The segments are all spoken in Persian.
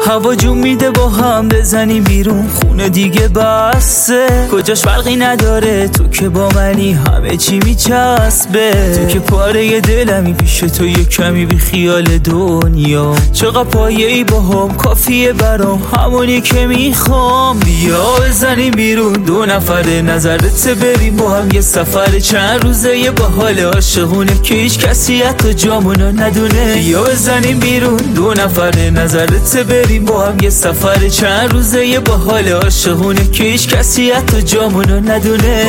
هوا جون میده با هم بزنیم بیرون، خونه دیگه بسه، کجاش فرقی نداره، تو که با منی همه چی میچسبه. تو که پاره دلمی، پیش تو یه کمی بی خیال دنیا، چقدر پایه‌ای با هم کافیه برام، همونی که میخوام. بیا بزنیم بیرون دو نفره، نظرت بریم با هم یه سفر چند روزه، یه با حال عاشقونه که هیچ کسی حتی جامونو ندونه. بیا بزنیم بیرون دو نفره، نظرت بریم با هم یه سفر چند روزه، یه با حال عاشقونه که هیچ کسی حتی جامونو ندونه.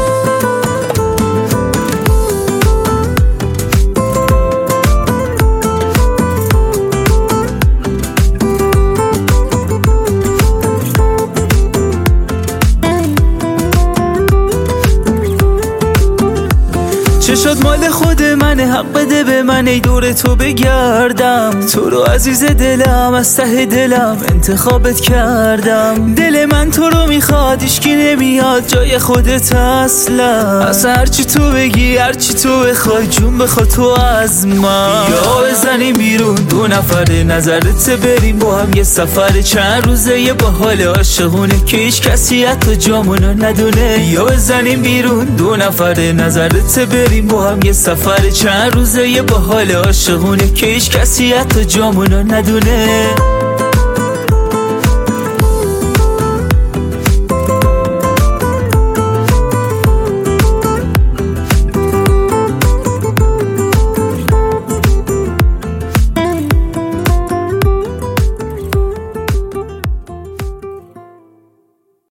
چه شد مال خود منه، حق بده به من ای دور تو بگردم، تو رو عزیز دلم از ته دلم انتخابت کردم. دل من تو رو میخواد، هیچکی نمیاد جای خودت اصلا هرچی تو بگی هرچی تو بخوای، جون بخواد تو از من. بیا بزنیم بیرون دو نفره، نظرت بریم با هم یه سفر چند روزه، یه با حال عاشقونه که هیچ کسی حتی جامونو ندونه. بیا بزنیم بیرون دو نفره، نظرت بریم با هم یه سفر چند روزه، یه با حال عاشقونه که هیچ کسی حتی جامونو ندونه.